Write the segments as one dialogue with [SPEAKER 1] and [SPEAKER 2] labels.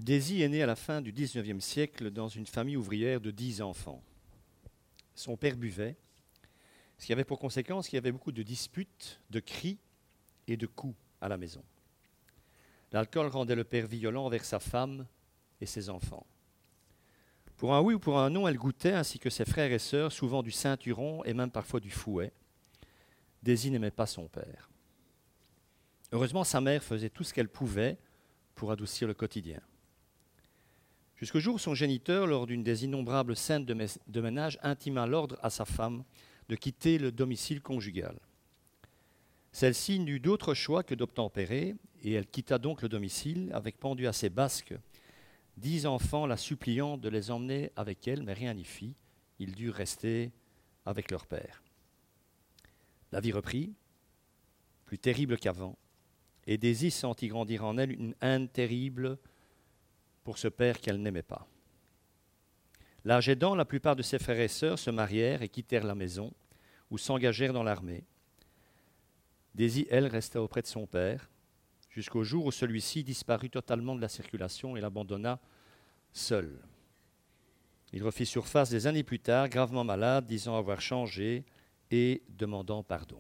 [SPEAKER 1] Daisy est née à la fin du XIXe siècle dans une famille ouvrière de 10 enfants. Son père buvait, ce qui avait pour conséquence qu'il y avait beaucoup de disputes, de cris et de coups à la maison. L'alcool rendait le père violent envers sa femme et ses enfants. Pour un oui ou pour un non, elle goûtait, ainsi que ses frères et sœurs, souvent du ceinturon et même parfois du fouet. Daisy n'aimait pas son père. Heureusement, sa mère faisait tout ce qu'elle pouvait pour adoucir le quotidien. Jusqu'au jour où son géniteur, lors d'une des innombrables scènes de ménage, intima l'ordre à sa femme de quitter le domicile conjugal. Celle-ci n'eut d'autre choix que d'obtempérer, et elle quitta donc le domicile, avec pendu à ses basques 10 enfants la suppliant de les emmener avec elle, mais rien n'y fit. Ils durent rester avec leur père. La vie reprit, plus terrible qu'avant, et Daisy sentit grandir en elle une haine terrible pour ce père qu'elle n'aimait pas. L'âge aidant, la plupart de ses frères et sœurs se marièrent et quittèrent la maison ou s'engagèrent dans l'armée. Daisy, elle, resta auprès de son père, jusqu'au jour où celui-ci disparut totalement de la circulation et l'abandonna seul. Il refit surface des années plus tard, gravement malade, disant avoir changé et demandant pardon.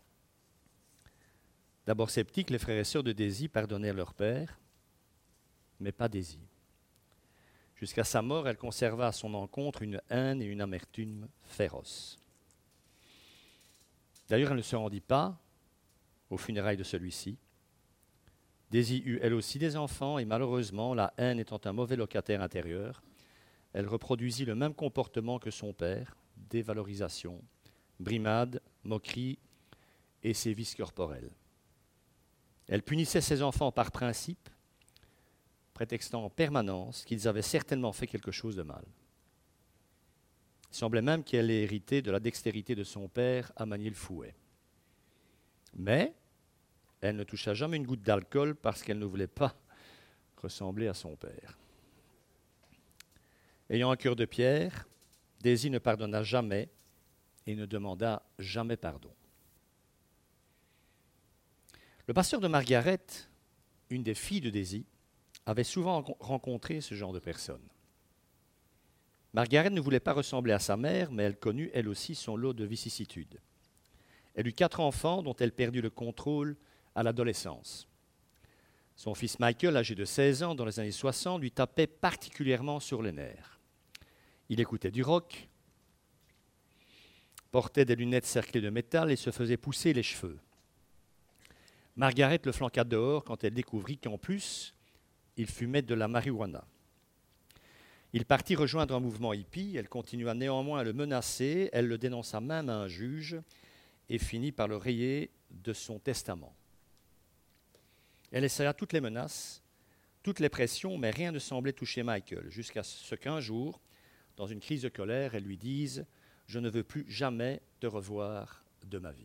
[SPEAKER 1] D'abord sceptiques, les frères et sœurs de Daisy pardonnèrent leur père, mais pas Daisy. Jusqu'à sa mort, elle conserva à son encontre une haine et une amertume féroces. D'ailleurs, elle ne se rendit pas aux funérailles de celui-ci. Daisy eut elle aussi des enfants et malheureusement, la haine étant un mauvais locataire intérieur, elle reproduisit le même comportement que son père, dévalorisation, brimade, moquerie et sévices corporels. Elle punissait ses enfants par principe, prétextant en permanence qu'ils avaient certainement fait quelque chose de mal. Il semblait même qu'elle ait hérité de la dextérité de son père à manier le fouet. Mais elle ne toucha jamais une goutte d'alcool parce qu'elle ne voulait pas ressembler à son père. Ayant un cœur de pierre, Daisy ne pardonna jamais et ne demanda jamais pardon. Le pasteur de Margaret, une des filles de Daisy, avait souvent rencontré ce genre de personnes. Margaret ne voulait pas ressembler à sa mère, mais elle connut elle aussi son lot de vicissitudes. Elle eut 4 enfants dont elle perdit le contrôle à l'adolescence. Son fils Michael, âgé de 16 ans dans les années 60, lui tapait particulièrement sur les nerfs. Il écoutait du rock, portait des lunettes cerclées de métal et se faisait pousser les cheveux. Margaret le flanqua dehors quand elle découvrit qu'en plus, il fumait de la marijuana. Il partit rejoindre un mouvement hippie, elle continua néanmoins à le menacer, elle le dénonça même à un juge et finit par le rayer de son testament. Elle essaya toutes les menaces, toutes les pressions, mais rien ne semblait toucher Michael, jusqu'à ce qu'un jour, dans une crise de colère, elle lui dise « Je ne veux plus jamais te revoir de ma vie ».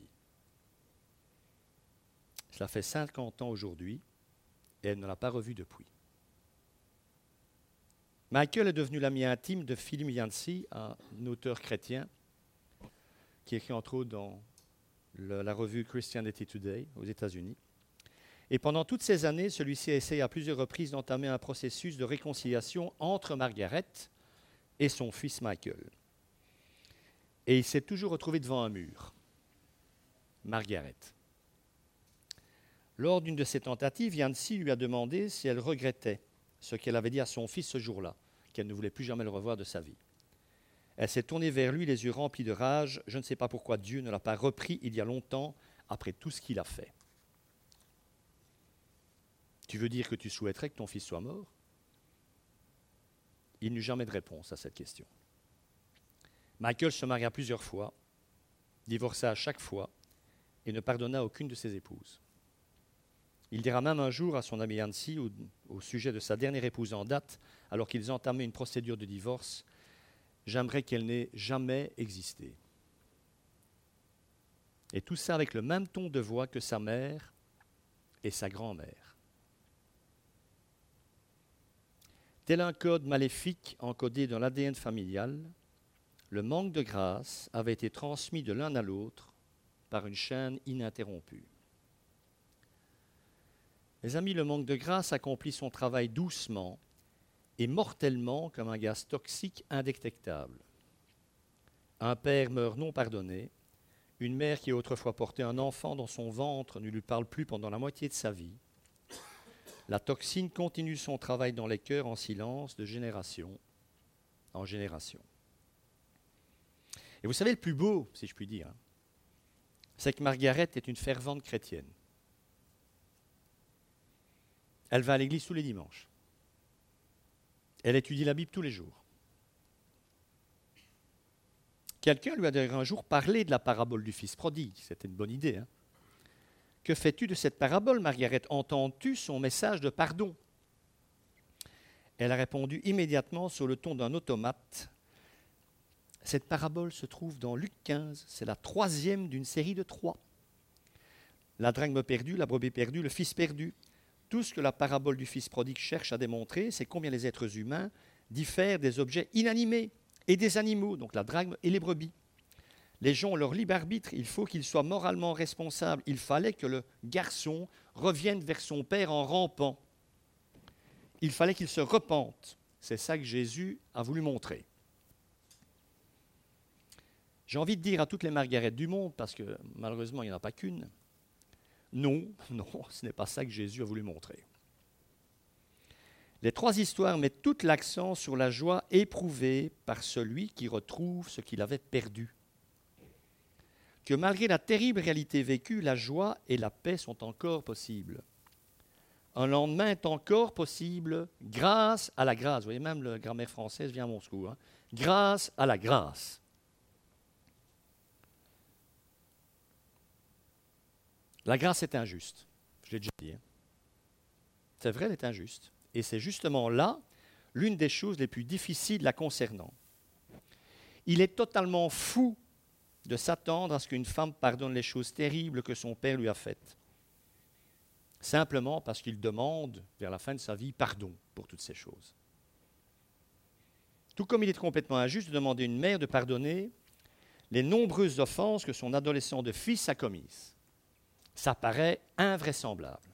[SPEAKER 1] Cela fait 50 ans aujourd'hui et elle ne l'a pas revu depuis. Michael est devenu l'ami intime de Philip Yancey, un auteur chrétien qui écrit entre autres dans la revue Christianity Today aux États-Unis. Et pendant toutes ces années, celui-ci a essayé à plusieurs reprises d'entamer un processus de réconciliation entre Margaret et son fils Michael. Et il s'est toujours retrouvé devant un mur. Margaret. Lors d'une de ces tentatives, Yancey lui a demandé si elle regrettait ce qu'elle avait dit à son fils ce jour-là, qu'elle ne voulait plus jamais le revoir de sa vie. Elle s'est tournée vers lui, les yeux remplis de rage. Je ne sais pas pourquoi Dieu ne l'a pas repris il y a longtemps, après tout ce qu'il a fait. Tu veux dire que tu souhaiterais que ton fils soit mort ? Il n'eut jamais de réponse à cette question. Michael se maria plusieurs fois, divorça à chaque fois et ne pardonna aucune de ses épouses. Il dira même un jour à son ami Yancey, au sujet de sa dernière épouse en date, alors qu'ils entamaient une procédure de divorce, « J'aimerais qu'elle n'ait jamais existé. » Et tout ça avec le même ton de voix que sa mère et sa grand-mère. Tel un code maléfique encodé dans l'ADN familial, le manque de grâce avait été transmis de l'un à l'autre par une chaîne ininterrompue. Mes amis, le manque de grâce accomplit son travail doucement, et mortellement comme un gaz toxique indétectable. Un père meurt non pardonné, une mère qui a autrefois porté un enfant dans son ventre ne lui parle plus pendant la moitié de sa vie. La toxine continue son travail dans les cœurs en silence de génération en génération. Et vous savez, le plus beau, si je puis dire, c'est que Margaret est une fervente chrétienne. Elle va à l'église tous les dimanches. Elle étudie la Bible tous les jours. Quelqu'un lui a d'ailleurs un jour parlé de la parabole du fils prodigue. C'était une bonne idée. Hein? Que fais-tu de cette parabole, Margaret? Entends-tu son message de pardon? Elle a répondu immédiatement sur le ton d'un automate. Cette parabole se trouve dans Luc 15. C'est la 3e d'une série de 3. La drachme perdue, la brebis perdue, le fils perdu. Tout ce que la parabole du fils prodigue cherche à démontrer, c'est combien les êtres humains diffèrent des objets inanimés et des animaux, donc la drachme et les brebis. Les gens ont leur libre arbitre, il faut qu'ils soient moralement responsables. Il fallait que le garçon revienne vers son père en rampant. Il fallait qu'il se repente. C'est ça que Jésus a voulu montrer. J'ai envie de dire à toutes les Margaret du monde, parce que malheureusement il n'y en a pas qu'une, non, ce n'est pas ça que Jésus a voulu montrer. Les 3 histoires mettent tout l'accent sur la joie éprouvée par celui qui retrouve ce qu'il avait perdu. Que malgré la terrible réalité vécue, la joie et la paix sont encore possibles. Un lendemain est encore possible grâce à la grâce. Vous voyez, même la grammaire française vient à mon secours. Hein. Grâce à la grâce. La grâce est injuste. Je l'ai déjà dit. Hein. C'est vrai, elle est injuste. Et c'est justement là l'une des choses les plus difficiles la concernant. Il est totalement fou de s'attendre à ce qu'une femme pardonne les choses terribles que son père lui a faites. Simplement parce qu'il demande, vers la fin de sa vie, pardon pour toutes ces choses. Tout comme il est complètement injuste de demander à une mère de pardonner les nombreuses offenses que son adolescent de fils a commises. Ça paraît invraisemblable.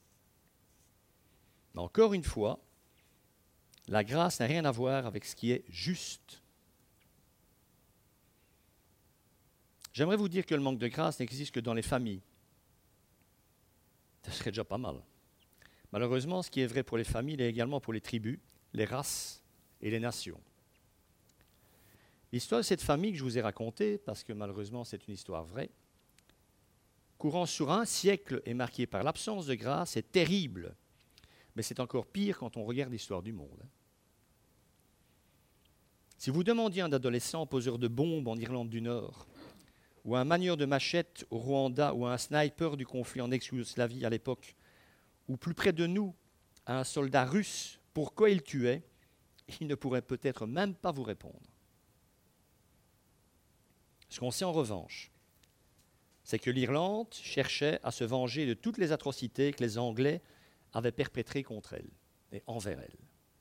[SPEAKER 1] Mais encore une fois, la grâce n'a rien à voir avec ce qui est juste. J'aimerais vous dire que le manque de grâce n'existe que dans les familles. Ce serait déjà pas mal. Malheureusement, ce qui est vrai pour les familles est également pour les tribus, les races et les nations. L'histoire de cette famille que je vous ai racontée, parce que malheureusement c'est une histoire vraie, courant sur un siècle et marquée par l'absence de grâce, est terrible. Mais c'est encore pire quand on regarde l'histoire du monde. Si vous demandiez à un adolescent poseur de bombes en Irlande du Nord, ou à un manieur de machette au Rwanda, ou à un sniper du conflit en ex-Yougoslavie à l'époque, ou plus près de nous, à un soldat russe, pourquoi il tuait, il ne pourrait peut-être même pas vous répondre. Ce qu'on sait en revanche, c'est que l'Irlande cherchait à se venger de toutes les atrocités que les Anglais avaient perpétrées contre elle et envers elle.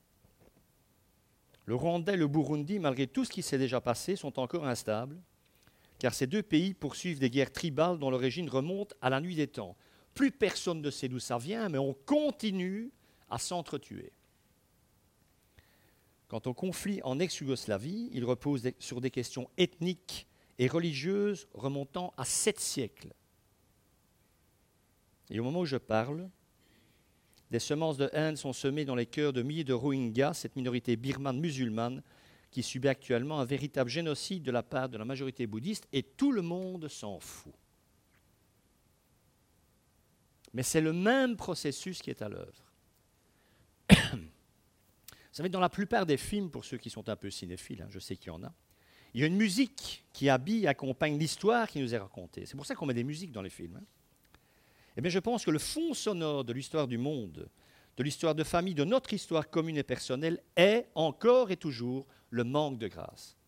[SPEAKER 1] Le Rwanda et le Burundi, malgré tout ce qui s'est déjà passé, sont encore instables, car ces 2 pays poursuivent des guerres tribales dont l'origine remonte à la nuit des temps. Plus personne ne sait d'où ça vient, mais on continue à s'entretuer. Quant au conflit en ex-Yougoslavie, il repose sur des questions ethniques et religieuses remontant à 7 siècles. Et au moment où je parle, des semences de haine sont semées dans les cœurs de milliers de Rohingyas, cette minorité birmane musulmane qui subit actuellement un véritable génocide de la part de la majorité bouddhiste, et tout le monde s'en fout. Mais c'est le même processus qui est à l'œuvre. Vous savez, dans la plupart des films, pour ceux qui sont un peu cinéphiles, je sais qu'il y en a, il y a une musique qui habille et accompagne l'histoire qui nous est racontée. C'est pour ça qu'on met des musiques dans les films. Eh bien, je pense que le fond sonore de l'histoire du monde, de l'histoire de famille, de notre histoire commune et personnelle, est encore et toujours le manque de grâce.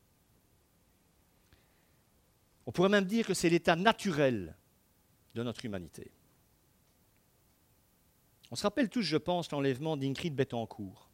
[SPEAKER 1] On pourrait même dire que c'est l'état naturel de notre humanité. On se rappelle tous, je pense, l'enlèvement d'Ingrid Betancourt.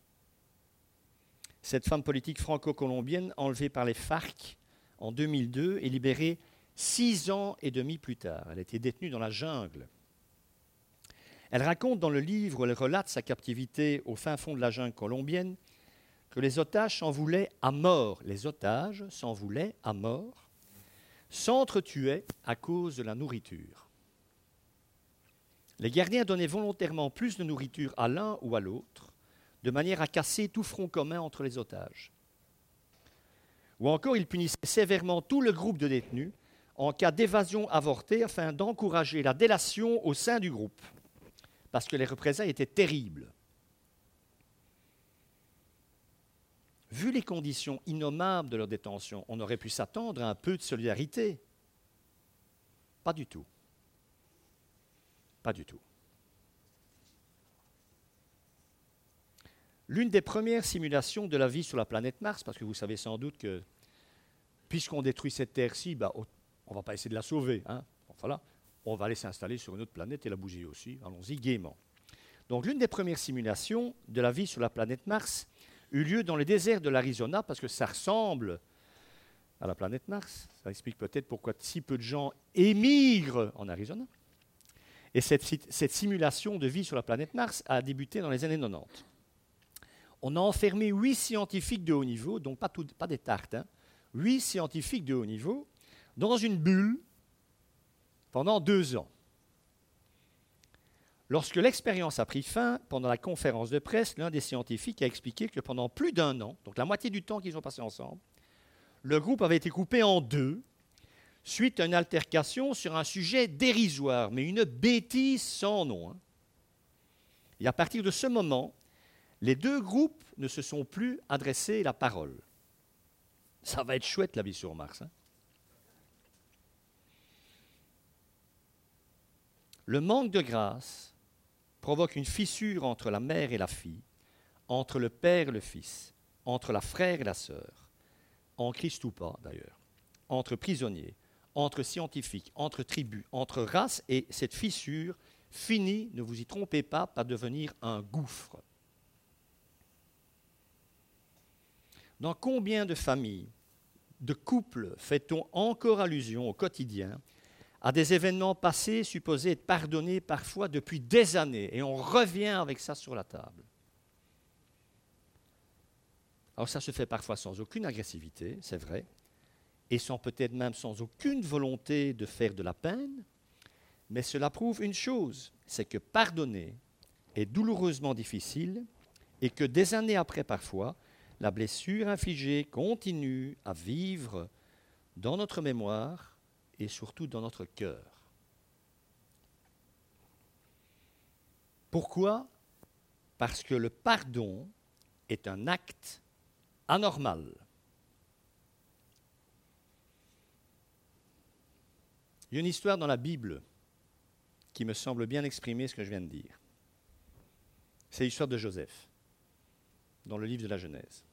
[SPEAKER 1] Cette femme politique franco-colombienne enlevée par les FARC en 2002 et libérée 6 ans et demi plus tard. Elle a été détenue dans la jungle. Elle raconte dans le livre où elle relate sa captivité au fin fond de la jungle colombienne que les otages s'en voulaient à mort. Les otages s'en voulaient à mort, s'entretuaient à cause de la nourriture. Les gardiens donnaient volontairement plus de nourriture à l'un ou à l'autre, de manière à casser tout front commun entre les otages. Ou encore, ils punissaient sévèrement tout le groupe de détenus en cas d'évasion avortée afin d'encourager la délation au sein du groupe, parce que les représailles étaient terribles. Vu les conditions innommables de leur détention, on aurait pu s'attendre à un peu de solidarité. Pas du tout. Pas du tout. L'une des premières simulations de la vie sur la planète Mars, parce que vous savez sans doute que puisqu'on détruit cette Terre-ci, on ne va pas essayer de la sauver. Hein. Voilà. On va aller s'installer sur une autre planète et la bouger aussi. Allons-y gaiement. Donc l'une des premières simulations de la vie sur la planète Mars eut lieu dans le désert de l'Arizona, parce que ça ressemble à la planète Mars. Ça explique peut-être pourquoi si peu de gens émigrent en Arizona. Et cette simulation de vie sur la planète Mars a débuté dans les années 90. On a enfermé 8 scientifiques de haut niveau, donc pas des tartes, 8 scientifiques de haut niveau, dans une bulle pendant 2 ans. Lorsque l'expérience a pris fin, pendant la conférence de presse, l'un des scientifiques a expliqué que pendant plus d'1 an, donc la moitié du temps qu'ils ont passé ensemble, le groupe avait été coupé en 2, suite à une altercation sur un sujet dérisoire, mais une bêtise sans nom. Et à partir de ce moment, les 2 groupes ne se sont plus adressés la parole. Ça va être chouette la vie sur Mars. Le manque de grâce provoque une fissure entre la mère et la fille, entre le père et le fils, entre la frère et la sœur, en Christ ou pas d'ailleurs, entre prisonniers, entre scientifiques, entre tribus, entre races, et cette fissure finit, ne vous y trompez pas, par devenir un gouffre. Dans combien de familles, de couples fait-on encore allusion au quotidien à des événements passés supposés être pardonnés parfois depuis des années, et on revient avec ça sur la table. Alors ça se fait parfois sans aucune agressivité, c'est vrai, et peut-être même sans aucune volonté de faire de la peine, mais cela prouve une chose, c'est que pardonner est douloureusement difficile et que des années après parfois, la blessure infligée continue à vivre dans notre mémoire et surtout dans notre cœur. Pourquoi ? Parce que le pardon est un acte anormal. Il y a une histoire dans la Bible qui me semble bien exprimer ce que je viens de dire. C'est l'histoire de Joseph, dans le livre de la Genèse.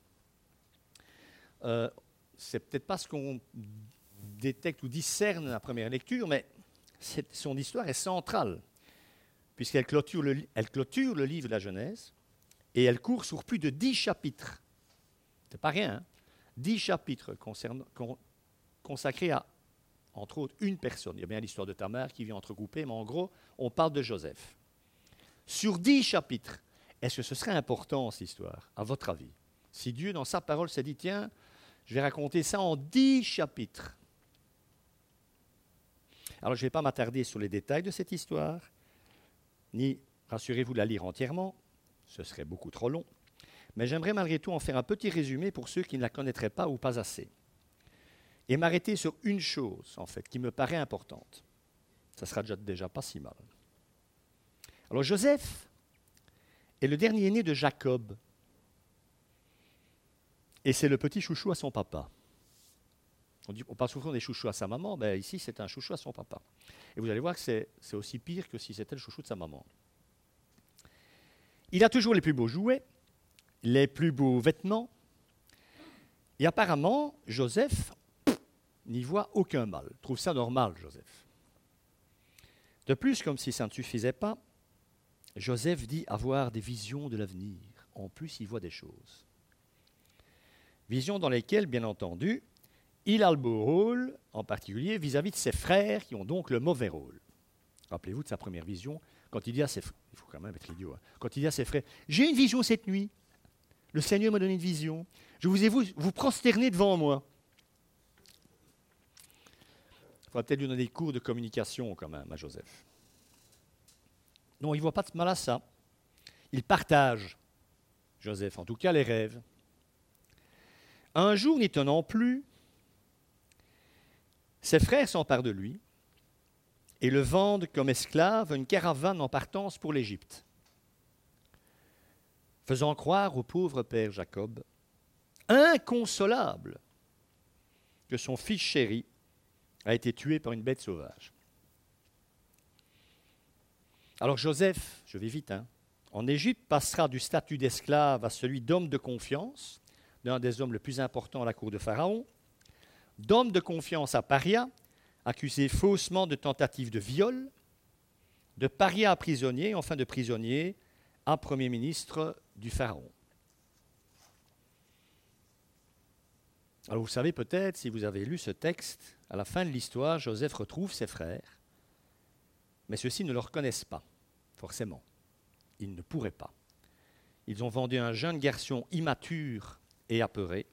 [SPEAKER 1] C'est peut-être pas ce qu'on détecte ou discerne à la première lecture, mais son histoire est centrale, puisqu'elle clôture le livre de la Genèse, et elle court sur plus de 10 chapitres. C'est pas rien, 10 chapitres consacrés à, entre autres, une personne. Il y a bien l'histoire de Tamar qui vient entrecouper, mais en gros, on parle de Joseph. Sur 10 chapitres, est-ce que ce serait important, cette histoire, à votre avis ? Si Dieu, dans sa parole, s'est dit, tiens, je vais raconter ça en 10 chapitres. Alors, je ne vais pas m'attarder sur les détails de cette histoire, ni, rassurez-vous, la lire entièrement, ce serait beaucoup trop long, mais j'aimerais malgré tout en faire un petit résumé pour ceux qui ne la connaîtraient pas ou pas assez. Et m'arrêter sur une chose, en fait, qui me paraît importante. Ça sera déjà pas si mal. Alors, Joseph est le dernier né de Jacob. Et c'est le petit chouchou à son papa. On parle souvent des chouchous à sa maman, ben ici c'est un chouchou à son papa. Et vous allez voir que c'est aussi pire que si c'était le chouchou de sa maman. Il a toujours les plus beaux jouets, les plus beaux vêtements, et apparemment, Joseph n'y voit aucun mal, trouve ça normal, Joseph. De plus, comme si ça ne suffisait pas, Joseph dit avoir des visions de l'avenir. En plus, il voit des choses. Visions dans lesquelles, bien entendu, il a le beau rôle, en particulier vis-à-vis de ses frères qui ont donc le mauvais rôle. Rappelez-vous de sa première vision, quand il dit à ses frères, il faut quand même être idiot, hein, quand il dit à ses frères, j'ai une vision cette nuit, le Seigneur m'a donné une vision, je vous ai vu vous prosterner devant moi. Il faudra peut-être lui donner des cours de communication quand même à Joseph. Non, il ne voit pas de mal à ça. Il partage, Joseph, en tout cas les rêves. Un jour, n'y tenant plus, ses frères s'emparent de lui et le vendent comme esclave à une caravane en partance pour l'Égypte, faisant croire au pauvre père Jacob, inconsolable, que son fils chéri a été tué par une bête sauvage. Alors Joseph, je vais vite, en Égypte passera du statut d'esclave à celui d'homme de confiance, l'un des hommes les plus importants à la cour de Pharaon, d'homme de confiance à paria, accusé faussement de tentative de viol, de paria à prisonnier, enfin de prisonnier à premier ministre du Pharaon. Alors vous savez peut-être, si vous avez lu ce texte, à la fin de l'histoire, Joseph retrouve ses frères, mais ceux-ci ne le reconnaissent pas, forcément. Ils ne pourraient pas. Ils ont vendu un jeune garçon immature et apeuré.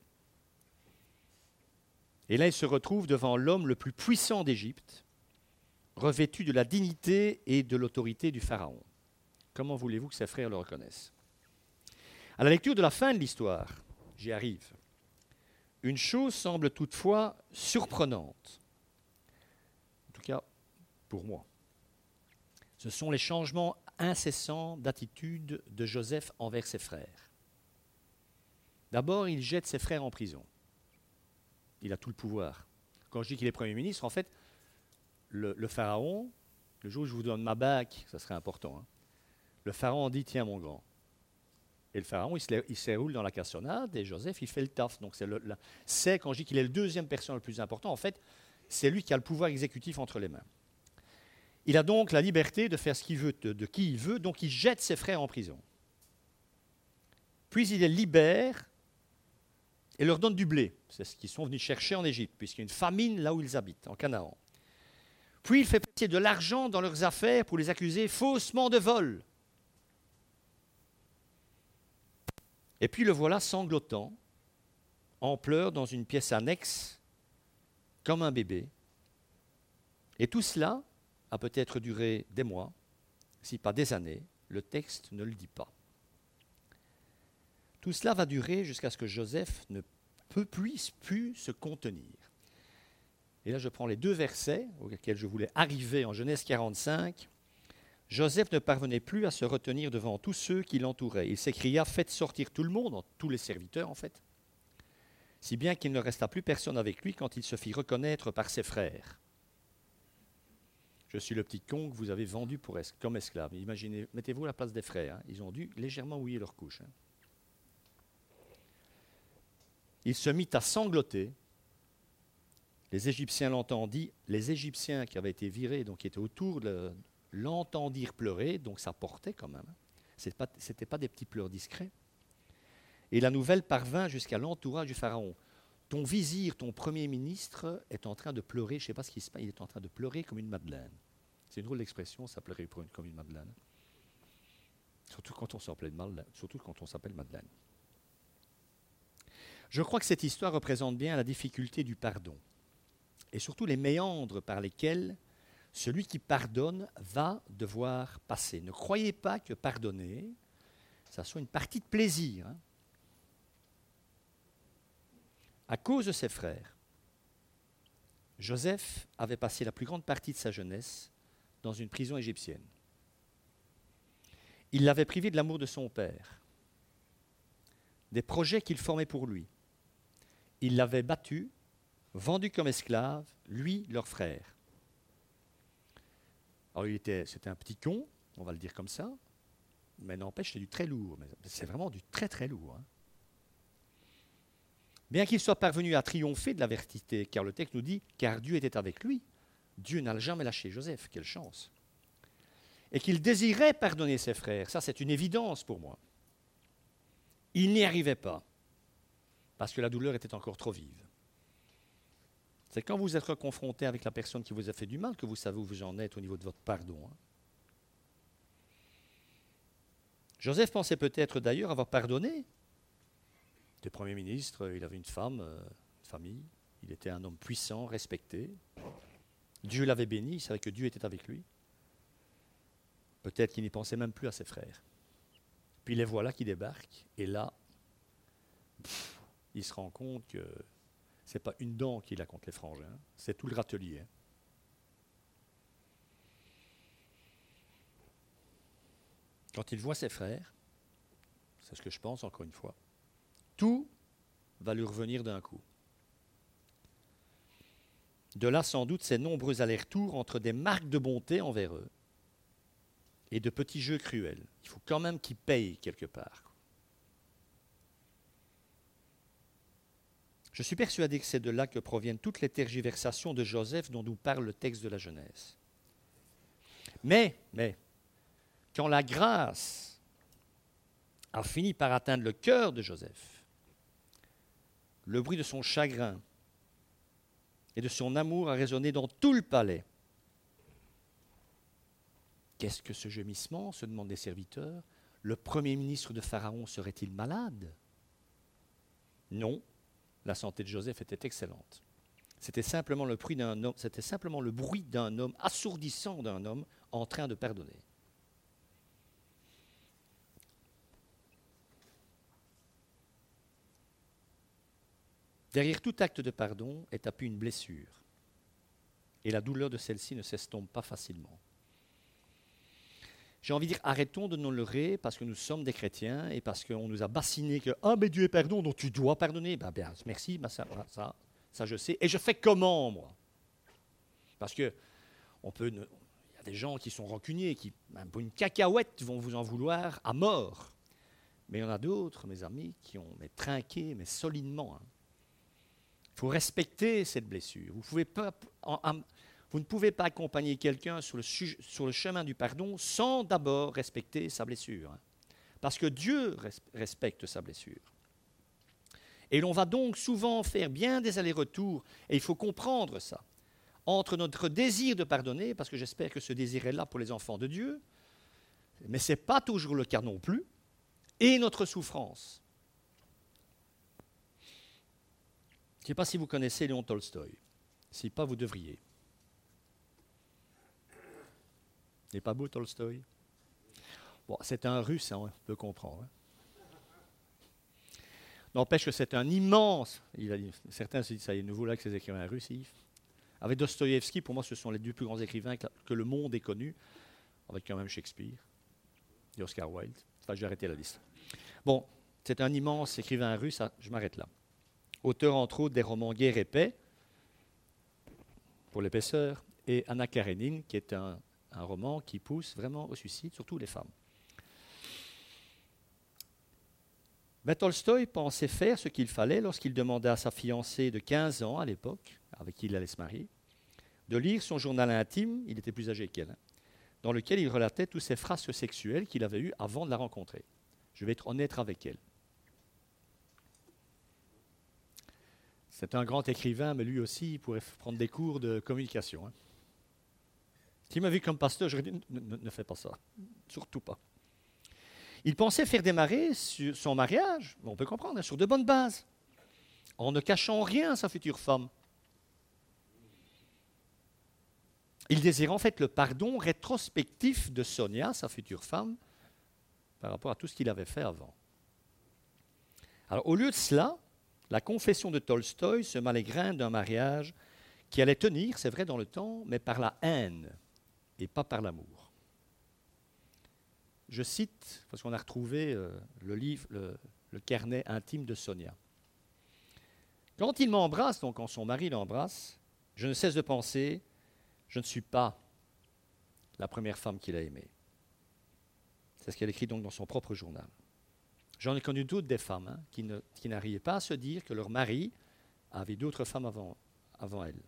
[SPEAKER 1] Et là, il se retrouve devant l'homme le plus puissant d'Égypte, revêtu de la dignité et de l'autorité du Pharaon. Comment voulez-vous que ses frères le reconnaissent? À la lecture de la fin de l'histoire, j'y arrive, une chose semble toutefois surprenante, en tout cas pour moi. Ce sont les changements incessants d'attitude de Joseph envers ses frères. D'abord, il jette ses frères en prison. Il a tout le pouvoir. Quand je dis qu'il est Premier ministre, en fait, le Pharaon, le jour où je vous donne ma bague, ça serait important, le Pharaon dit, tiens mon grand. Et le Pharaon, il se roule dans la cassonade et Joseph, il fait le taf. Donc c'est quand je dis qu'il est le deuxième personne le plus important, en fait, c'est lui qui a le pouvoir exécutif entre les mains. Il a donc la liberté de faire ce qu'il veut, de qui il veut, donc il jette ses frères en prison. Puis il les libère et leur donne du blé. C'est ce qu'ils sont venus chercher en Égypte, puisqu'il y a une famine là où ils habitent, en Canaan. Puis il fait passer de l'argent dans leurs affaires pour les accuser faussement de vol. Et puis le voilà sanglotant, en pleurs dans une pièce annexe, comme un bébé. Et tout cela a peut-être duré des mois, si pas des années, le texte ne le dit pas. Tout cela va durer jusqu'à ce que Joseph ne puisse plus se contenir. Et là, je prends les deux versets auxquels je voulais arriver en Genèse 45. Joseph ne parvenait plus à se retenir devant tous ceux qui l'entouraient. Il s'écria, faites sortir tout le monde, tous les serviteurs en fait, si bien qu'il ne resta plus personne avec lui quand il se fit reconnaître par ses frères. Je suis le petit con que vous avez vendu comme esclave. Imaginez, mettez-vous à la place des frères. Ils ont dû légèrement mouiller leur couche. Il se mit à sangloter. Les Égyptiens l'entendirent. Les Égyptiens qui avaient été virés, donc qui étaient autour, l'entendirent pleurer, donc ça portait quand même. Ce n'étaient pas des petits pleurs discrets. Et la nouvelle parvint jusqu'à l'entourage du Pharaon. Ton vizir, ton premier ministre, est en train de pleurer, je ne sais pas ce qui se passe, il est en train de pleurer comme une madeleine. C'est une drôle d'expression, ça pleurer comme une madeleine. Surtout quand on s'appelle Madeleine. Je crois que cette histoire représente bien la difficulté du pardon. Et surtout les méandres par lesquels celui qui pardonne va devoir passer. Ne croyez pas que pardonner, ça soit une partie de plaisir. À cause de ses frères, Joseph avait passé la plus grande partie de sa jeunesse dans une prison égyptienne. Il l'avait privé de l'amour de son père, des projets qu'il formait pour lui. Il l'avait battu, vendu comme esclave, lui, leur frère. Alors c'était un petit con, on va le dire comme ça, mais n'empêche, c'est du très lourd. C'est vraiment du très très lourd. Bien qu'il soit parvenu à triompher de la vérité, car le texte nous dit « car Dieu était avec lui », Dieu n'a jamais lâché Joseph, quelle chance. Et qu'il désirait pardonner ses frères, ça c'est une évidence pour moi. Il n'y arrivait pas, parce que la douleur était encore trop vive. C'est quand vous êtes confronté avec la personne qui vous a fait du mal que vous savez où vous en êtes au niveau de votre pardon. Joseph pensait peut-être d'ailleurs avoir pardonné. Il était Premier ministre, il avait une femme, une famille, il était un homme puissant, respecté. Dieu l'avait béni, il savait que Dieu était avec lui. Peut-être qu'il n'y pensait même plus à ses frères. Puis les voilà qui débarquent, et là, il se rend compte que ce n'est pas une dent qu'il a contre les frangins, c'est tout le râtelier. Quand il voit ses frères, c'est ce que je pense encore une fois, tout va lui revenir d'un coup. De là, sans doute, ces nombreux allers-retours entre des marques de bonté envers eux et de petits jeux cruels. Il faut quand même qu'ils payent quelque part. Je suis persuadé que c'est de là que proviennent toutes les tergiversations de Joseph dont nous parle le texte de la Genèse. Mais, quand la grâce a fini par atteindre le cœur de Joseph, le bruit de son chagrin et de son amour a résonné dans tout le palais. Qu'est-ce que ce gémissement, se demandent les serviteurs? Le premier ministre de Pharaon serait-il malade? Non, la santé de Joseph était excellente. C'était simplement le bruit d'un homme, assourdissant d'un homme en train de pardonner. Derrière tout acte de pardon est tapie une blessure. Et la douleur de celle-ci ne s'estompe pas facilement. J'ai envie de dire, arrêtons de nous leurrer parce que nous sommes des chrétiens et parce qu'on nous a bassinés que « Ah, mais Dieu est pardon, donc tu dois pardonner. » Bien, merci, ça je sais. Et je fais comment, moi? Parce que il y a des gens qui sont rancuniers, qui, pour une cacahuète, vont vous en vouloir à mort. Mais il y en a d'autres, mes amis, qui ont trinqué, mais solidement. Il faut respecter cette blessure. Vous ne pouvez pas accompagner quelqu'un sur le chemin du pardon sans d'abord respecter sa blessure. Parce que Dieu respecte sa blessure. Et l'on va donc souvent faire bien des allers-retours, et il faut comprendre ça, entre notre désir de pardonner, parce que j'espère que ce désir est là pour les enfants de Dieu, mais ce n'est pas toujours le cas non plus, et notre souffrance. Je ne sais pas si vous connaissez Léon Tolstoï. Si pas, vous devriez. N'est pas beau, Tolstoï? Bon, c'est un russe, on peut comprendre. N'empêche que c'est un immense... certains se disent, ça y est, nous voilà avec ces écrivains russes. Avec Dostoïevski, pour moi, ce sont les deux plus grands écrivains que le monde ait connus, avec quand même Shakespeare et Oscar Wilde. Enfin, j'ai arrêté la liste. Bon, c'est un immense écrivain russe, je m'arrête là. Auteur, entre autres, des romans Guerre et paix, pour l'épaisseur, et Anna Karénine, qui est un roman qui pousse vraiment au suicide, surtout les femmes. Mais Tolstoï pensait faire ce qu'il fallait lorsqu'il demanda à sa fiancée de 15 ans à l'époque, avec qui il allait se marier, de lire son journal intime, il était plus âgé qu'elle, dans lequel il relatait tous ces frasques sexuels qu'il avait eus avant de la rencontrer. Je vais être honnête avec elle. C'est un grand écrivain, mais lui aussi, il pourrait prendre des cours de communication. S'il m'a vu comme pasteur, j'aurais dit, ne fais pas ça. Surtout pas. Il pensait faire démarrer son mariage, on peut comprendre, sur de bonnes bases, en ne cachant rien à sa future femme. Il désirait en fait le pardon rétrospectif de Sonia, sa future femme, par rapport à tout ce qu'il avait fait avant. Alors, au lieu de cela, la confession de Tolstoï sema les graines d'un mariage qui allait tenir, c'est vrai, dans le temps, mais par la haine et pas par l'amour. Je cite, parce qu'on a retrouvé le livre, le carnet intime de Sonia. Quand il m'embrasse, donc quand son mari l'embrasse, je ne cesse de penser, je ne suis pas la première femme qu'il a aimée. C'est ce qu'elle écrit donc dans son propre journal. J'en ai connu d'autres des femmes qui n'arrivaient pas à se dire que leur mari avait d'autres femmes avant elle.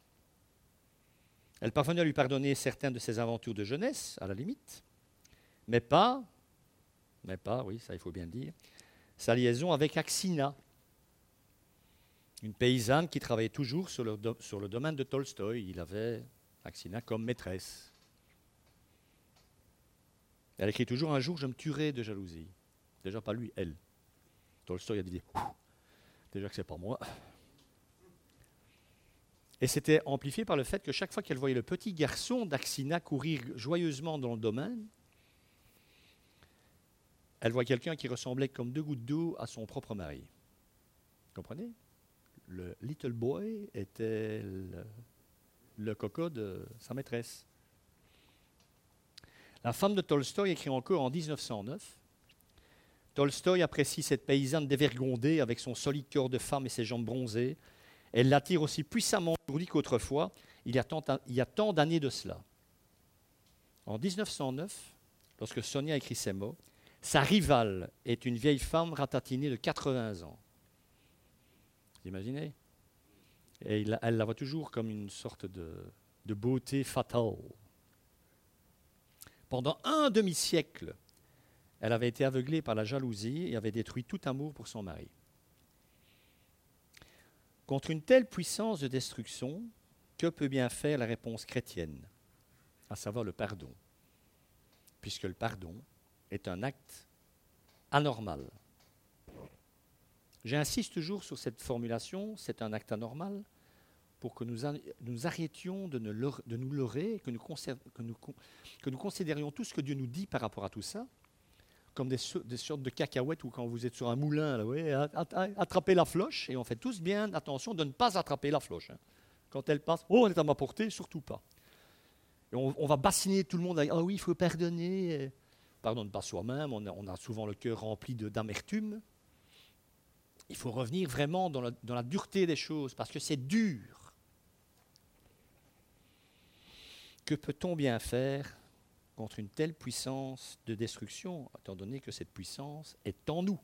[SPEAKER 1] Elle parvenait à lui pardonner certaines de ses aventures de jeunesse, à la limite, mais pas, oui, ça il faut bien le dire, sa liaison avec Aksina, une paysanne qui travaillait toujours sur le domaine de Tolstoï. Il avait Aksina comme maîtresse. Elle écrit toujours « Un jour, je me tuerai de jalousie ». Déjà pas lui, elle. Tolstoï a dit « Déjà que c'est pas moi ». Et c'était amplifié par le fait que chaque fois qu'elle voyait le petit garçon d'Axina courir joyeusement dans le domaine, elle voit quelqu'un qui ressemblait comme 2 gouttes d'eau à son propre mari. Vous comprenez? Le little boy était le coco de sa maîtresse. La femme de Tolstoï écrit encore en 1909. Tolstoï apprécie cette paysanne dévergondée avec son solide corps de femme et ses jambes bronzées. Elle l'attire aussi puissamment aujourd'hui qu'autrefois, il y a tant d'années de cela. En 1909, lorsque Sonia écrit ces mots, sa rivale est une vieille femme ratatinée de 80 ans. Vous imaginez? Et elle la voit toujours comme une sorte de beauté fatale. Pendant un demi-siècle, elle avait été aveuglée par la jalousie et avait détruit tout amour pour son mari. Contre une telle puissance de destruction, que peut bien faire la réponse chrétienne, à savoir le pardon, puisque le pardon est un acte anormal. J'insiste toujours sur cette formulation, c'est un acte anormal, pour que nous arrêtions de nous leurrer, que nous considérions tout ce que Dieu nous dit par rapport à tout ça, comme des sortes de cacahuètes où quand vous êtes sur un moulin, là, ouais, attrapez la floche, et on fait tous bien attention de ne pas attraper la floche. Hein. Quand elle passe, oh, elle est à ma portée, surtout pas. Et on va bassiner tout le monde avec, ah oui, il faut pardonner. Pardonne pas soi-même, on a souvent le cœur rempli d'amertume. Il faut revenir vraiment dans la dureté des choses, parce que c'est dur. Que peut-on bien faire contre une telle puissance de destruction, étant donné que cette puissance est en nous?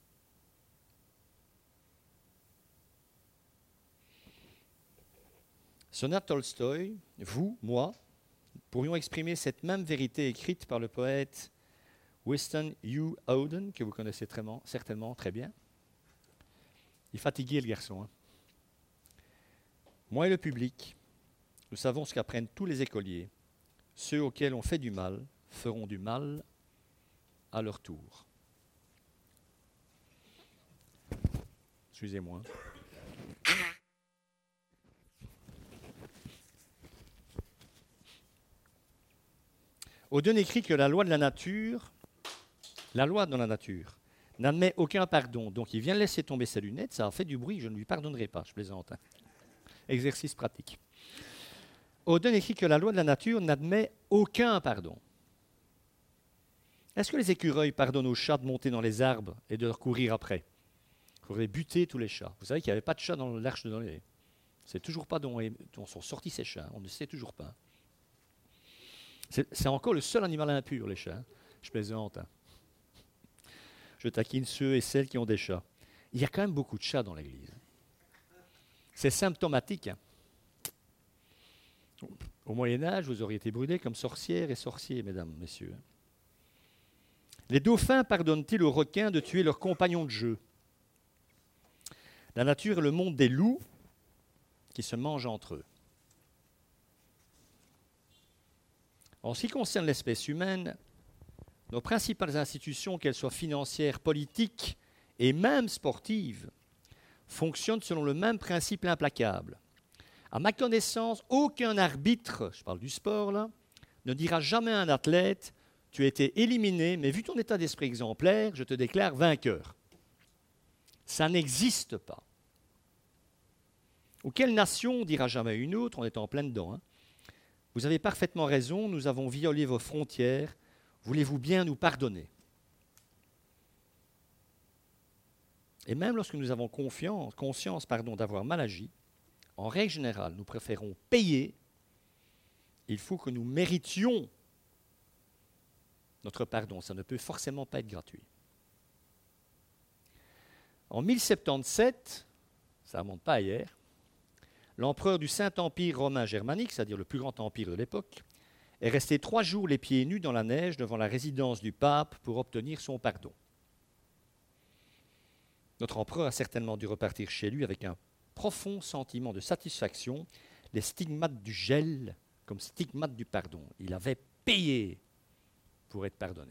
[SPEAKER 1] Sonia Tolstoï, vous, moi, pourrions exprimer cette même vérité écrite par le poète Winston Hugh Auden, que vous connaissez certainement très bien. Il est fatigué, le garçon. Hein. Moi et le public, nous savons ce qu'apprennent tous les écoliers. Ceux auxquels on fait du mal feront du mal à leur tour. Excusez-moi. Auden écrit que la loi dans la nature, n'admet aucun pardon. Donc il vient de laisser tomber ses lunettes, ça a fait du bruit, je ne lui pardonnerai pas, je plaisante. Hein. Exercice pratique. Auden écrit que la loi de la nature n'admet aucun pardon. Est-ce que les écureuils pardonnent aux chats de monter dans les arbres et de leur courir après? Il faudrait buter tous les chats. Vous savez qu'il n'y avait pas de chats dans l'Arche de Noé. C'est toujours pas dont sont sortis ces chats, on ne sait toujours pas. C'est encore le seul animal impur, les chats. Hein. Je plaisante. Hein. Je taquine ceux et celles qui ont des chats. Il y a quand même beaucoup de chats dans l'Église. C'est symptomatique. Hein. Au Moyen-Âge, vous auriez été brûlés comme sorcières et sorciers, mesdames, messieurs. Les dauphins pardonnent-ils aux requins de tuer leurs compagnons de jeu? La nature est le monde des loups qui se mangent entre eux. En ce qui concerne l'espèce humaine, nos principales institutions, qu'elles soient financières, politiques et même sportives, fonctionnent selon le même principe implacable. À ma connaissance, aucun arbitre, je parle du sport là, ne dira jamais à un athlète « Tu as été éliminé, mais vu ton état d'esprit exemplaire, je te déclare vainqueur ». Ça n'existe pas. Ou quelle nation dira jamais une autre, on est en plein dedans. Hein. Vous avez parfaitement raison, nous avons violé vos frontières, voulez-vous bien nous pardonner? Et même lorsque nous avons conscience d'avoir mal agi, en règle générale, nous préférons payer. Il faut que nous méritions notre pardon. Ça ne peut forcément pas être gratuit. En 1077, ça ne remonte pas à hier, l'empereur du Saint-Empire romain germanique, c'est-à-dire le plus grand empire de l'époque, est resté 3 jours les pieds nus dans la neige devant la résidence du pape pour obtenir son pardon. Notre empereur a certainement dû repartir chez lui avec un profond sentiment de satisfaction, les stigmates du gel comme stigmates du pardon. Il avait payé pour être pardonné.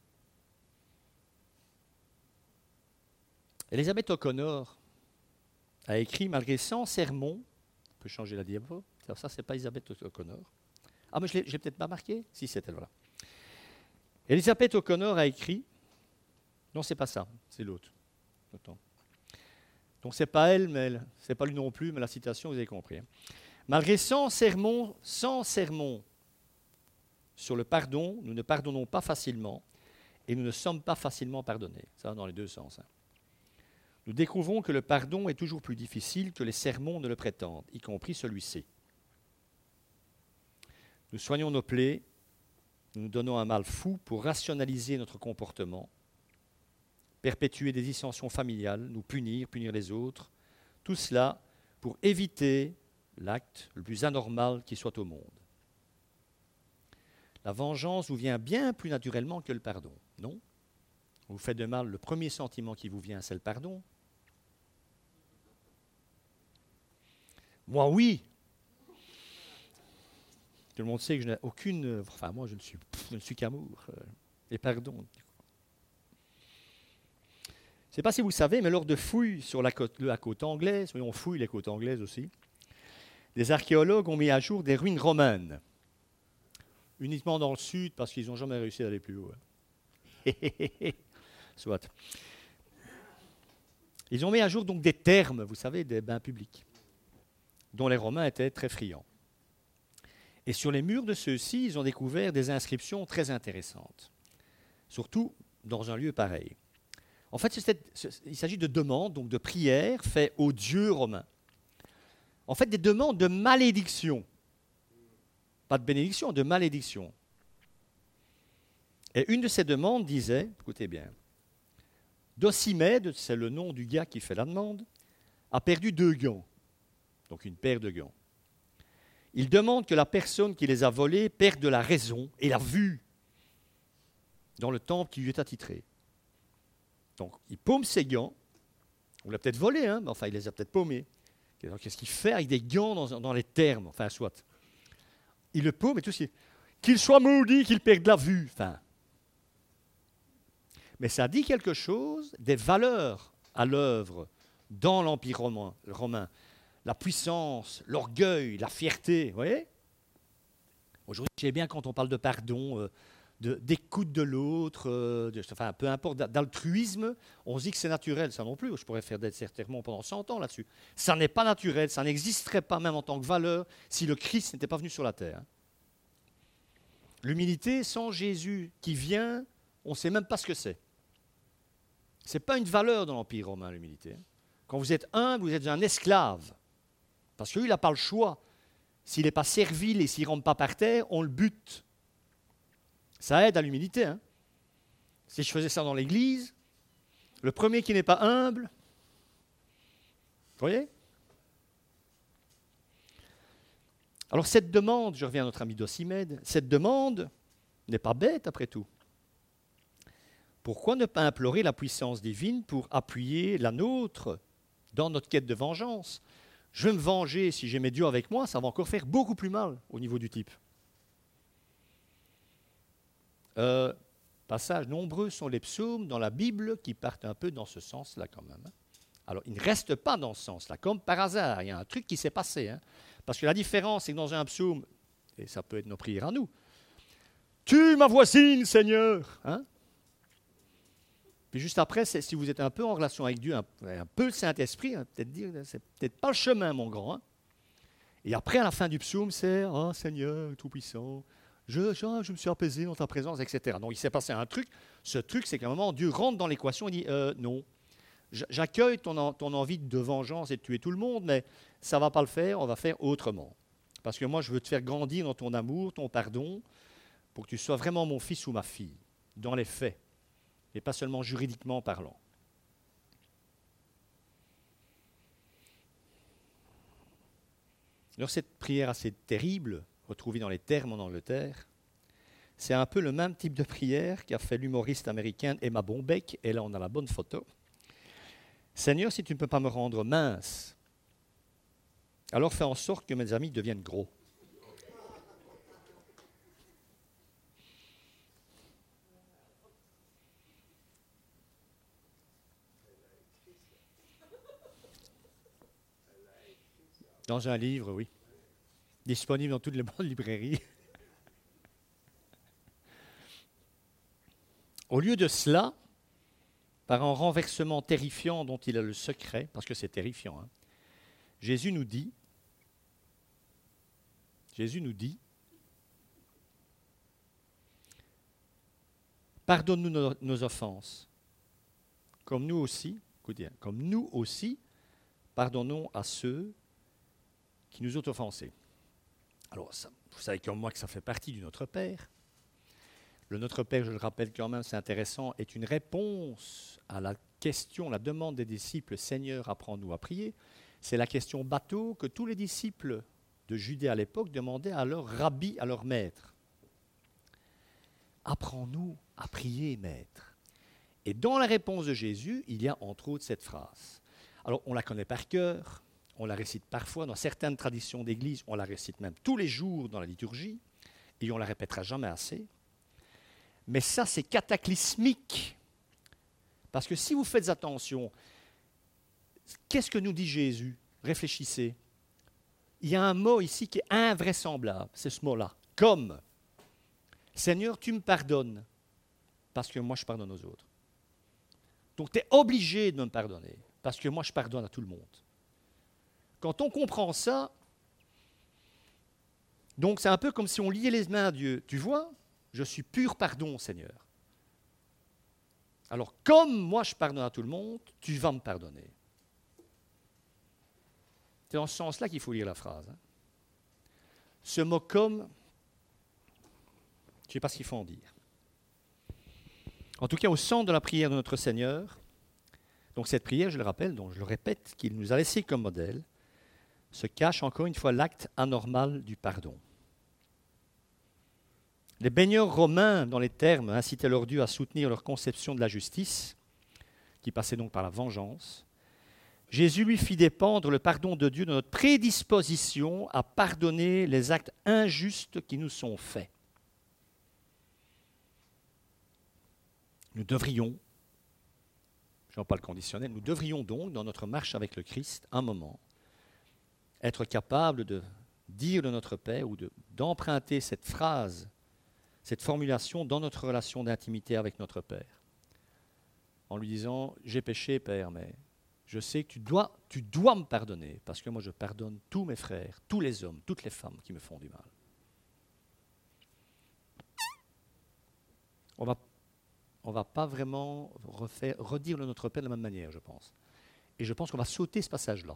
[SPEAKER 1] Elisabeth O'Connor a écrit, malgré 100 sermons, on peut changer la diapo, ça c'est pas Elisabeth O'Connor. Ah, mais je l'ai peut-être pas marqué. Si, c'est elle, voilà. Elisabeth O'Connor a écrit, non, c'est pas ça, c'est l'autre. Attends. Donc c'est pas elle, mais c'est pas lui non plus, mais la citation, vous avez compris. Hein. Malgré 100 sermons sur le pardon, nous ne pardonnons pas facilement et nous ne sommes pas facilement pardonnés. Ça va dans les deux sens. Hein. Nous découvrons que le pardon est toujours plus difficile que les sermons ne le prétendent, y compris celui-ci. Nous soignons nos plaies, nous nous donnons un mal fou pour rationaliser notre comportement, perpétuer des dissensions familiales, nous punir les autres, tout cela pour éviter l'acte le plus anormal qui soit au monde. La vengeance vous vient bien plus naturellement que le pardon, non? On vous fait de mal, le premier sentiment qui vous vient, c'est le pardon. Moi, oui. Tout le monde sait que je n'ai aucune... Enfin, moi, je ne suis qu'amour. Et pardon. Je ne sais pas si vous savez, mais lors de fouilles sur la côte anglaise, on fouille les côtes anglaises aussi, des archéologues ont mis à jour des ruines romaines. Uniquement dans le sud, parce qu'ils n'ont jamais réussi à aller plus haut. Soit. Ils ont mis à jour donc des thermes, vous savez, des bains publics, dont les Romains étaient très friands. Et sur les murs de ceux-ci, ils ont découvert des inscriptions très intéressantes, surtout dans un lieu pareil. En fait, il s'agit de demandes, donc de prières faites aux dieux romains. En fait, des demandes de malédiction. Pas de bénédiction, de malédiction. Et une de ces demandes disait, écoutez bien, Docimède, c'est le nom du gars qui fait la demande, a perdu 2 gants, donc une paire de gants. Il demande que la personne qui les a volés perde la raison et la vue dans le temple qui lui est attitré. Donc, il paume ses gants. On l'a peut-être volé, hein, mais enfin, il les a peut-être paumés. Alors, qu'est-ce qu'il fait avec des gants dans les thermes? Enfin, soit. Il le paume et tout ce qui est. Qu'il soit maudit, qu'il perde la vue. Enfin. Mais ça dit quelque chose des valeurs à l'œuvre dans l'Empire romain. La puissance, l'orgueil, la fierté, vous voyez? Aujourd'hui, je sais bien quand on parle de pardon, d'écoute de l'autre, enfin, peu importe, d'altruisme, on se dit que c'est naturel, ça non plus. Je pourrais faire des sermons pendant 100 ans là-dessus. Ça n'est pas naturel, ça n'existerait pas même en tant que valeur si le Christ n'était pas venu sur la terre. L'humilité, sans Jésus qui vient, on ne sait même pas ce que c'est. Ce n'est pas une valeur dans l'Empire romain, l'humilité. Quand vous êtes humble, vous êtes un esclave. Parce que lui, il n'a pas le choix. S'il n'est pas servile et s'il ne rentre pas par terre, on le bute. Ça aide à l'humilité. Hein. Si je faisais ça dans l'église, le premier qui n'est pas humble, vous voyez? Alors cette demande, je reviens à notre ami Docimède, cette demande n'est pas bête après tout. Pourquoi ne pas implorer la puissance divine pour appuyer la nôtre dans notre quête de vengeance? Je vais me venger, si j'ai mes dieux avec moi, ça va encore faire beaucoup plus mal au niveau du type. Passages nombreux sont les psaumes dans la Bible qui partent un peu dans ce sens-là quand même. Alors, ils ne restent pas dans ce sens-là, comme par hasard. Il y a un truc qui s'est passé. Hein. Parce que la différence, c'est que dans un psaume, et ça peut être nos prières à nous, « Tue ma voisine, Seigneur hein !» Puis juste après, si vous êtes un peu en relation avec Dieu, un peu le Saint-Esprit, hein, peut-être dire, c'est peut-être pas le chemin, mon grand. Hein. Et après, à la fin du psaume, c'est « Ah, Seigneur, Tout-Puissant, je me suis apaisé dans ta présence, etc. » Donc, il s'est passé un truc. Ce truc, c'est qu'à un moment, Dieu rentre dans l'équation et dit « Non, j'accueille ton envie de vengeance et de tuer tout le monde, mais ça ne va pas le faire, on va faire autrement. Parce que moi, je veux te faire grandir dans ton amour, ton pardon, pour que tu sois vraiment mon fils ou ma fille, dans les faits. Et pas seulement juridiquement parlant. Alors cette prière assez terrible, retrouvée dans les termes en Angleterre, c'est un peu le même type de prière qu'a fait l'humoriste américaine Emma Bombeck, et là on a la bonne photo. Seigneur, si tu ne peux pas me rendre mince, alors fais en sorte que mes amis deviennent gros. Dans un livre, oui. Disponible dans toutes les bonnes librairies. Au lieu de cela, par un renversement terrifiant dont il a le secret, parce que c'est terrifiant, hein, Jésus nous dit, pardonne-nous nos offenses, comme nous aussi, écoutez, comme nous aussi, pardonnons à ceux qui nous ont offensés. Alors, ça, vous savez comme moi que ça fait partie du Notre Père. Le Notre Père, je le rappelle quand même, c'est intéressant, est une réponse à la question, la demande des disciples, Seigneur, apprends-nous à prier. C'est la question bateau que tous les disciples de Judée à l'époque demandaient à leur rabbi, à leur maître. Apprends-nous à prier, maître. Et dans la réponse de Jésus, il y a entre autres cette phrase. Alors, on la connaît par cœur, on la récite parfois dans certaines traditions d'église, on la récite même tous les jours dans la liturgie, et on ne la répétera jamais assez. Mais ça, c'est cataclysmique. Parce que si vous faites attention, qu'est-ce que nous dit Jésus? Réfléchissez. Il y a un mot ici qui est invraisemblable, c'est ce mot-là. Comme. Seigneur, tu me pardonnes, parce que moi je pardonne aux autres. Donc tu es obligé de me pardonner, parce que moi je pardonne à tout le monde. Quand on comprend ça, donc c'est un peu comme si on liait les mains à Dieu. Tu vois, je suis pur pardon, Seigneur. Alors, comme moi je pardonne à tout le monde, tu vas me pardonner. C'est dans ce sens-là qu'il faut lire la phrase. Hein. Ce mot « comme », je ne sais pas ce qu'il faut en dire. En tout cas, au centre de la prière de notre Seigneur, donc cette prière, je le rappelle, donc je le répète, qu'il nous a laissé comme modèle, se cache encore une fois l'acte anormal du pardon. Les baigneurs romains, dans les termes, incitaient leurs dieux à soutenir leur conception de la justice, qui passait donc par la vengeance. Jésus lui fit dépendre le pardon de Dieu de notre prédisposition à pardonner les actes injustes qui nous sont faits. Nous devrions, je n'en parle conditionnel, nous devrions donc, dans notre marche avec le Christ, un moment, être capables de dire de notre Père ou d'emprunter cette phrase, cette formulation dans notre relation d'intimité avec notre Père, en lui disant « J'ai péché, Père, mais je sais que tu dois me pardonner, parce que moi je pardonne tous mes frères, tous les hommes, toutes les femmes qui me font du mal. » On va pas vraiment redire le Notre Père de la même manière, je pense. Et je pense qu'on va sauter ce passage-là.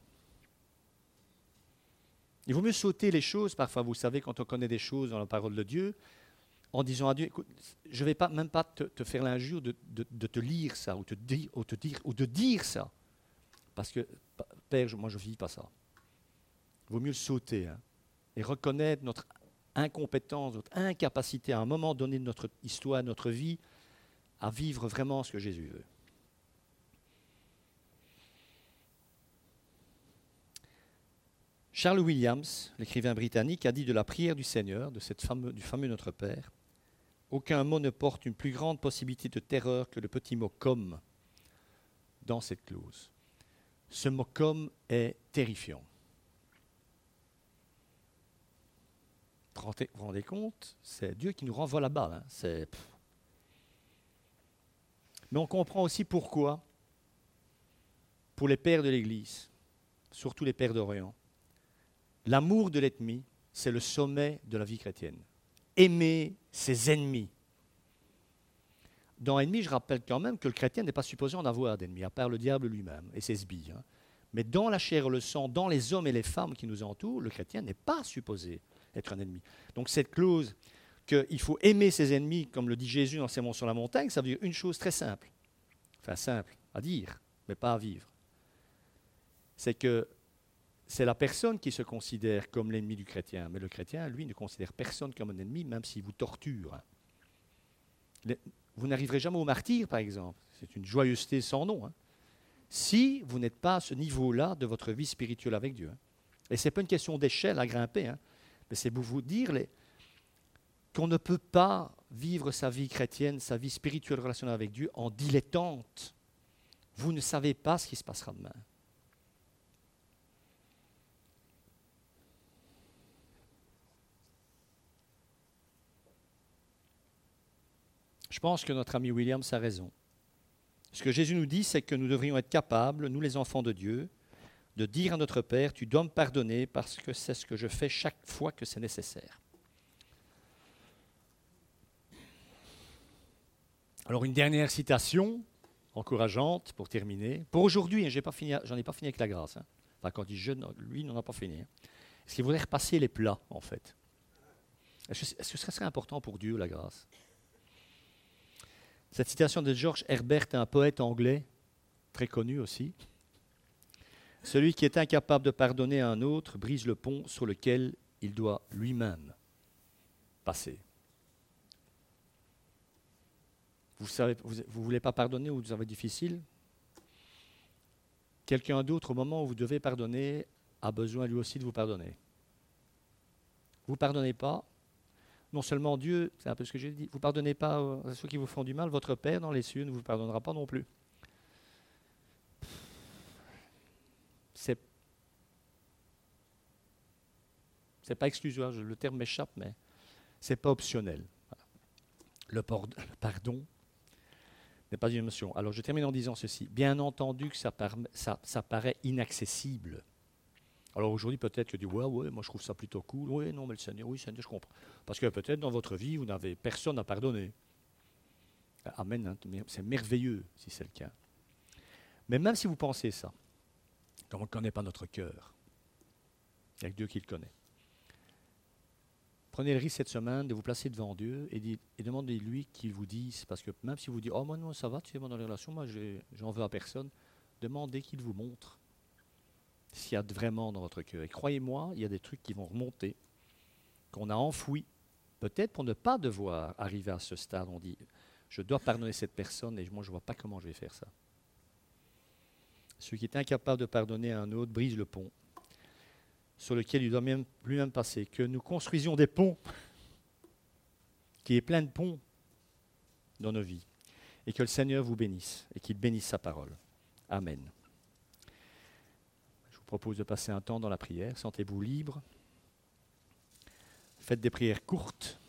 [SPEAKER 1] Il vaut mieux sauter les choses, parfois, vous savez, quand on connaît des choses dans la parole de Dieu, en disant à Dieu, écoute, je ne vais même pas te faire l'injure de te lire ça, ou de dire ça. Parce que, Père, moi je ne vis pas ça. Il vaut mieux le sauter, hein, et reconnaître notre incompétence, notre incapacité à un moment donné de notre histoire, de notre vie, à vivre vraiment ce que Jésus veut. Charles Williams, l'écrivain britannique, a dit de la prière du Seigneur, du fameux Notre Père, « Aucun mot ne porte une plus grande possibilité de terreur que le petit mot « comme » dans cette clause. » Ce mot « comme » est terrifiant. Vous vous rendez compte? C'est Dieu qui nous renvoie la balle. Hein. Mais on comprend aussi pourquoi, pour les pères de l'Église, surtout les pères d'Orient, l'amour de l'ennemi, c'est le sommet de la vie chrétienne. Aimer ses ennemis. Dans ennemi, je rappelle quand même que le chrétien n'est pas supposé en avoir d'ennemis, à part le diable lui-même et ses sbires. Hein. Mais dans la chair et le sang, dans les hommes et les femmes qui nous entourent, le chrétien n'est pas supposé être un ennemi. Donc cette clause qu'il faut aimer ses ennemis, comme le dit Jésus dans le Sermon sur la montagne, ça veut dire une chose très simple. Enfin simple à dire, mais pas à vivre. C'est que c'est la personne qui se considère comme l'ennemi du chrétien, mais le chrétien, lui, ne considère personne comme un ennemi, même s'il vous torture. Vous n'arriverez jamais au martyre, par exemple. C'est une joyeuseté sans nom. Hein. Si vous n'êtes pas à ce niveau-là de votre vie spirituelle avec Dieu. Hein. Et ce n'est pas une question d'échelle à grimper, hein, mais c'est pour vous dire qu'on ne peut pas vivre sa vie chrétienne, sa vie spirituelle relationnelle avec Dieu en dilettante. Vous ne savez pas ce qui se passera demain. Je pense que notre ami Williams a raison. Ce que Jésus nous dit, c'est que nous devrions être capables, nous les enfants de Dieu, de dire à notre Père, tu dois me pardonner parce que c'est ce que je fais chaque fois que c'est nécessaire. Alors une dernière citation encourageante pour terminer. Pour aujourd'hui, j'en ai pas fini avec la grâce. Enfin, quand il dit je, lui, n'en a pas fini. Est-ce qu'il voudrait repasser les plats, en fait? Est-ce que ce serait important pour Dieu, la grâce? Cette citation de George Herbert, un poète anglais, très connu aussi. Celui qui est incapable de pardonner à un autre brise le pont sur lequel il doit lui-même passer. Vous ne voulez pas pardonner ou vous avez difficile? Quelqu'un d'autre, au moment où vous devez pardonner, a besoin lui aussi de vous pardonner. Vous ne pardonnez pas, non seulement Dieu, c'est un peu ce que j'ai dit, vous ne pardonnez pas à ceux qui vous font du mal, votre Père dans les cieux ne vous pardonnera pas non plus. C'est pas exclusoire, le terme m'échappe, mais c'est pas optionnel. Le pardon n'est pas une émotion. Alors je termine en disant ceci. Bien entendu que ça paraît inaccessible. Alors aujourd'hui peut-être que tu dis ouais, moi je trouve ça plutôt cool. Oui, non, mais le Seigneur, oui, Seigneur, je comprends. Parce que peut-être dans votre vie, vous n'avez personne à pardonner. Amen, hein, c'est merveilleux si c'est le cas. Mais même si vous pensez ça, comme on ne connaît pas notre cœur, il n'y a que Dieu qui le connaît. Prenez le risque cette semaine de vous placer devant Dieu et demandez-lui qu'il vous dise, parce que même si vous dites « Oh, moi, non, ça va, tu sais, moi, dans les relations, moi, j'en veux à personne », demandez qu'il vous montre s'il y a vraiment dans votre cœur. Et croyez-moi, il y a des trucs qui vont remonter, qu'on a enfouis, peut-être pour ne pas devoir arriver à ce stade. On dit « Je dois pardonner cette personne et moi, je ne vois pas comment je vais faire ça ». Celui qui est incapable de pardonner à un autre brise le pont sur lequel il doit lui-même passer, que nous construisions des ponts, qu'il y ait plein de ponts dans nos vies, et que le Seigneur vous bénisse, et qu'il bénisse sa parole. Amen. Je vous propose de passer un temps dans la prière, sentez-vous libre, faites des prières courtes,